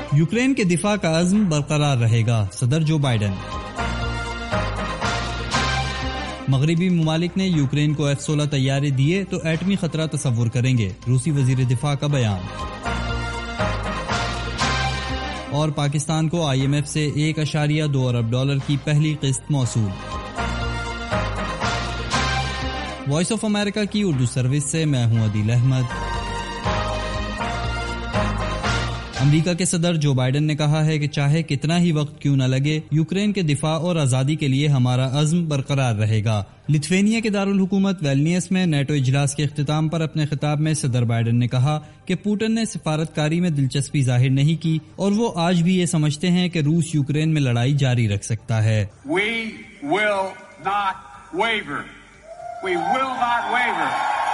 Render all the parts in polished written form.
Ukraine کے دفاع کا عزم برقرار رہے گا، صدر جو بائیڈن۔ مغربی ممالک نے یوکرین کو F-16 طیارے دیے تو ایٹمی خطرہ تصور کریں گے، روسی وزیر دفاع کا بیان۔ اور پاکستان کو IMF سے $1.2 ارب کی پہلی قسط موصول۔ وائس آف امریکہ کی اردو سروس سے میں ہوں عدیل احمد۔ امریکہ کے صدر جو بائیڈن نے کہا ہے کہ چاہے کتنا ہی وقت کیوں نہ لگے، یوکرین کے دفاع اور آزادی کے لیے ہمارا عزم برقرار رہے گا۔ لتھوینیا کے دارالحکومت ویلنیس میں نیٹو اجلاس کے اختتام پر اپنے خطاب میں صدر بائیڈن نے کہا کہ پوٹن نے سفارتکاری میں دلچسپی ظاہر نہیں کی اور وہ آج بھی یہ سمجھتے ہیں کہ روس یوکرین میں لڑائی جاری رکھ سکتا ہے۔ We will not waver. We will not waver.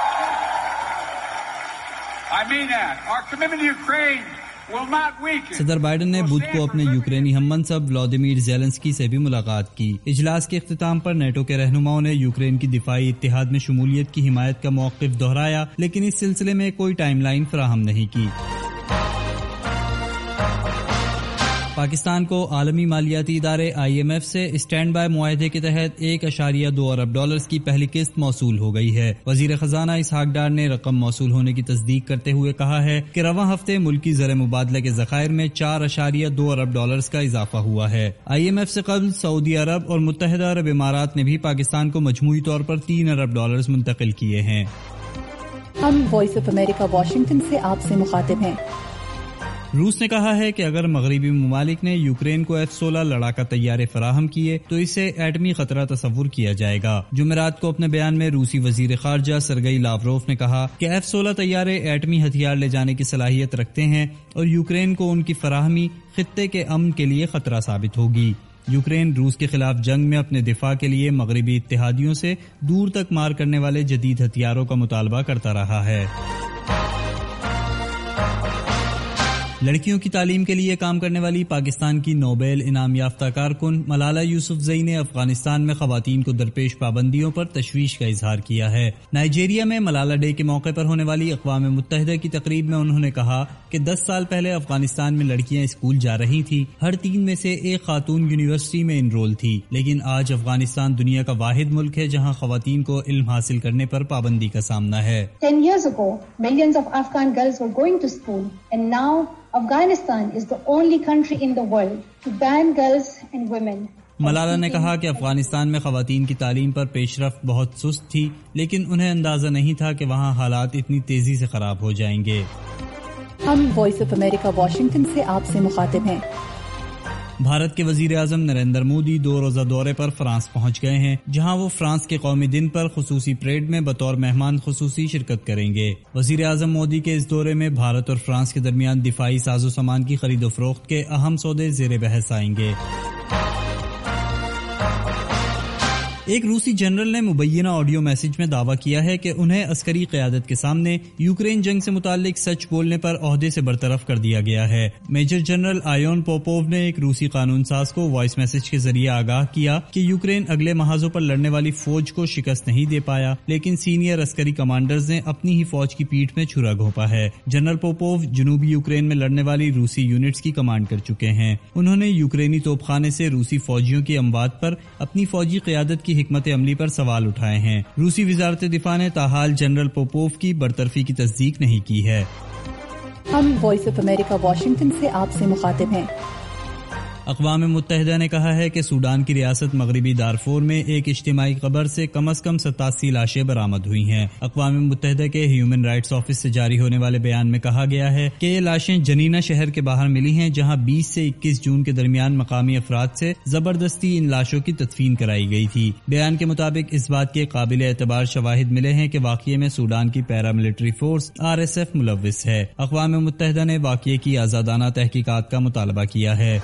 I mean that. Our commitment to Ukraine will not weaken. صدر بائیڈن نے بدھ کو اپنے یوکرینی ہم منصب ولادیمیر زیلنسکی سے بھی ملاقات کی۔ اجلاس کے اختتام پر نیٹو کے رہنماؤں نے یوکرین کی دفاعی اتحاد میں شمولیت کی حمایت کا موقف دہرایا، لیکن اس سلسلے میں کوئی ٹائم لائن فراہم نہیں کی۔ پاکستان کو عالمی مالیاتی ادارے IMF سے اسٹینڈ بائی معاہدے کے تحت $1.2 ارب کی پہلی قسط موصول ہو گئی ہے۔ وزیر خزانہ اسحاق ڈار نے رقم موصول ہونے کی تصدیق کرتے ہوئے کہا ہے کہ رواں ہفتے ملکی زر مبادلہ کے ذخائر میں $4.2 ارب کا اضافہ ہوا ہے۔ IMF سے قبل سعودی عرب اور متحدہ عرب امارات نے بھی پاکستان کو مجموعی طور پر $3 ارب منتقل کیے ہیں۔ ہم وائس آف امریکہ واشنگٹن سے آپ سے مخاطب ہیں۔ روس نے کہا ہے کہ اگر مغربی ممالک نے یوکرین کو F-16 لڑاکا طیارے فراہم کیے تو اسے ایٹمی خطرہ تصور کیا جائے گا۔ جمعرات کو اپنے بیان میں روسی وزیر خارجہ سرگئی لاوروف نے کہا کہ F-16 طیارے ایٹمی ہتھیار لے جانے کی صلاحیت رکھتے ہیں اور یوکرین کو ان کی فراہمی خطے کے امن کے لیے خطرہ ثابت ہوگی۔ یوکرین روس کے خلاف جنگ میں اپنے دفاع کے لیے مغربی اتحادیوں سے دور تک مار کرنے والے جدید ہتھیاروں کا مطالبہ کرتا رہا ہے۔ لڑکیوں کی تعلیم کے لیے کام کرنے والی پاکستان کی نوبیل انعام یافتہ کارکن ملالہ یوسفزئی نے افغانستان میں خواتین کو درپیش پابندیوں پر تشویش کا اظہار کیا ہے۔ نائجیریا میں ملالہ ڈے کے موقع پر ہونے والی اقوام متحدہ کی تقریب میں انہوں نے کہا کہ 10 سال پہلے افغانستان میں لڑکیاں اسکول جا رہی تھیں، ہر 3 میں سے ایک خاتون یونیورسٹی میں انرول تھی، لیکن آج افغانستان دنیا کا واحد ملک ہے جہاں خواتین کو علم حاصل کرنے پر پابندی کا سامنا ہے۔ 10 years ago, millions of Afghan girls were going to school, and now Afghanistan is the only country in the world to ban girls and women. Malala نے کہا کہ افغانستان میں خواتین کی تعلیم پر پیش رفت بہت سست تھی، لیکن انہیں اندازہ نہیں تھا کہ وہاں حالات اتنی تیزی سے خراب ہو جائیں گے۔ ہم وائس آف امریکہ واشنگٹن سے آپ سے مخاطب ہیں۔ بھارت کے وزیر اعظم نریندر مودی 2 روزہ دورے پر فرانس پہنچ گئے ہیں، جہاں وہ فرانس کے قومی دن پر خصوصی پریڈ میں بطور مہمان خصوصی شرکت کریں گے۔ وزیر اعظم مودی کے اس دورے میں بھارت اور فرانس کے درمیان دفاعی ساز و سامان کی خرید و فروخت کے اہم سودے زیر بحث آئیں گے۔ ایک روسی جنرل نے مبینہ آڈیو میسج میں دعویٰ کیا ہے کہ انہیں عسکری قیادت کے سامنے یوکرین جنگ سے متعلق سچ بولنے پر عہدے سے برطرف کر دیا گیا ہے۔ میجر جنرل آیون پوپوو نے ایک روسی قانون ساز کو وائس میسج کے ذریعے آگاہ کیا کہ یوکرین اگلے محاذوں پر لڑنے والی فوج کو شکست نہیں دے پایا، لیکن سینئر عسکری کمانڈرز نے اپنی ہی فوج کی پیٹھ میں چھرا گھونپا ہے۔ جنرل پوپوو جنوبی یوکرین میں لڑنے والی روسی یونٹس کی کمانڈ کر چکے ہیں۔ انہوں نے یوکرینی توپ خانے سے روسی فوجیوں کی اموات پر اپنی فوجی قیادت کی حکمت عملی پر سوال اٹھائے ہیں۔ روسی وزارت دفاع نے تاحال جنرل پوپوو کی برطرفی کی تصدیق نہیں کی ہے۔ ہم وائس آف امریکہ واشنگٹن سے آپ سے مخاطب ہیں۔ اقوام متحدہ نے کہا ہے کہ سوڈان کی ریاست مغربی دارفور میں ایک اجتماعی قبر سے کم 87 لاشیں برآمد ہوئی ہیں۔ اقوام متحدہ کے ہیومن رائٹس آفس سے جاری ہونے والے بیان میں کہا گیا ہے کہ یہ لاشیں جنینہ شہر کے باہر ملی ہیں، جہاں 20 سے 21 جون کے درمیان مقامی افراد سے زبردستی ان لاشوں کی تدفین کرائی گئی تھی۔ بیان کے مطابق اس بات کے قابل اعتبار شواہد ملے ہیں کہ واقعے میں سوڈان کی پیراملٹری فورس RSF ملوث ہے۔ اقوام متحدہ نے واقعے کی آزادانہ تحقیقات کا مطالبہ کیا ہے۔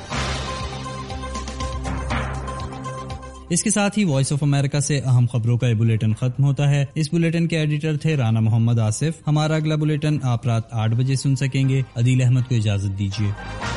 اس کے ساتھ ہی وائس آف امریکہ سے اہم خبروں کا یہ بلیٹن ختم ہوتا ہے۔ اس بلیٹن کے ایڈیٹر تھے رانا محمد آصف۔ ہمارا اگلا بلیٹن آپ رات 8 بجے سن سکیں گے۔ عدیل احمد کو اجازت دیجیے۔